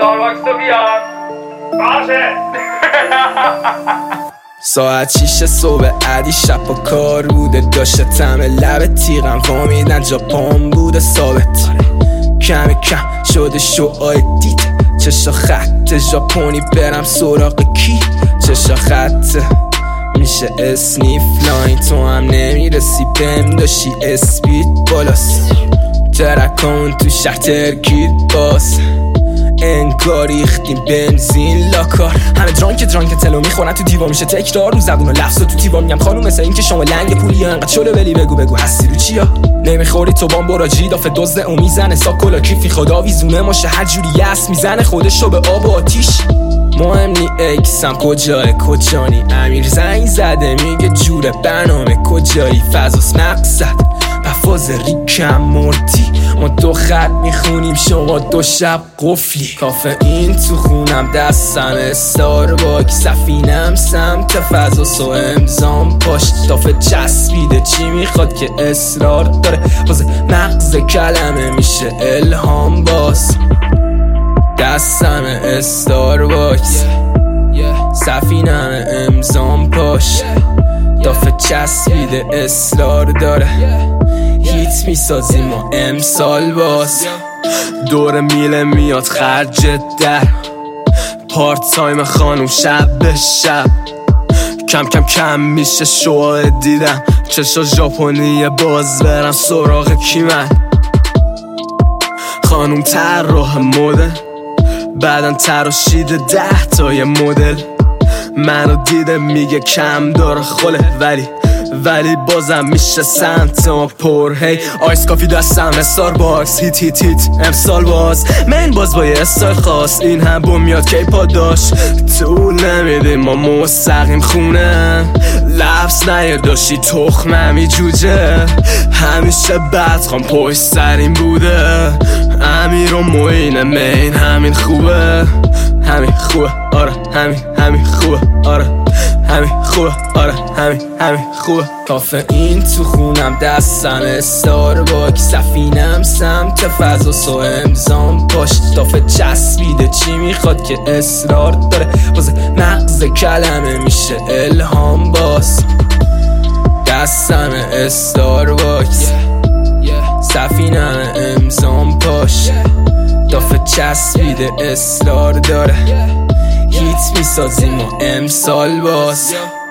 استارباکس رو بیار باشه. ساعت 6 صبح عدی شب با کار بوده، داشته تم لب تیغم وامیدن جا پام بوده ثابت. کم کم شده شوهای دید چشا خط ژاپنی برم سراغ کی. چشا خط میشه اسنیف لاین، تو هم نمیرسی بهم داشتی اسپید بالاست. ترکان تو شهر ترکید باز انگار ریختیم بنزین لاکار. همه درانک تلو میخورن تو دیوار میشه تکرار رو زبون و لفظ تو دیوار میگم خانوم مثل این که شما لنگ پولی انقدر شده ولی بگو هستی رو چیا. نمیخوری تو بام برا جی دافه دزد او میزنه ساک کلا کیفی خدا ویزونه ماشه هر جوری یس میزنه خودشو به آب و آتیش. مهم نی اکسم کجانی امیر زنگ زده میگه جوره برنامه کجایی فضاس مقصد بفاز ریکم مردی. ما دو خط میخونیم شما دو شب قفلی. کافه این تو خونم دستم استارباک سفینم سمت فضاس و امضام پاش دافه چسبیده چی میخواد که اصرار داره باز مغز کلمه میشه الهام باز. دستم استارباکس سفینم امضام پاش دافه چسبیده اصرار داره هیت میسازیم ما امسال باز. دور میله میاد خرج در پارت تایم خانوم شب به شب کم میشه شوه دیدم چشا ژاپنی باز برم سراغ کی من. خانوم طراح مدل بعدن تراشیده 10 تای مدل منو دیده میگه کم داره خله ولی بازم میشه سمت ما پر. هی آیس کافی دستم استارباکس هیت امسال باز من باز با یه استایل خاص این هم بوم میاد کی پاداش طول نمیدیم ما مستقیم خونه لفظ نیاداشی تخممی جوجه همیشه بدخوام پشت سرین بوده امیر و معین مین همین خوبه آره همین خوبه آره همین خوبه. کافه این تو خونم دستم استارباک سفینم سمت فضاس و امضام پاش دافه چسبیده چی میخواد که اصرار داره باز مغز کلمه میشه الهام باز. دستم استارباکس سفینم امضام پاش دافه چسبیده اصرار داره هیت میسازیم و امسال باز.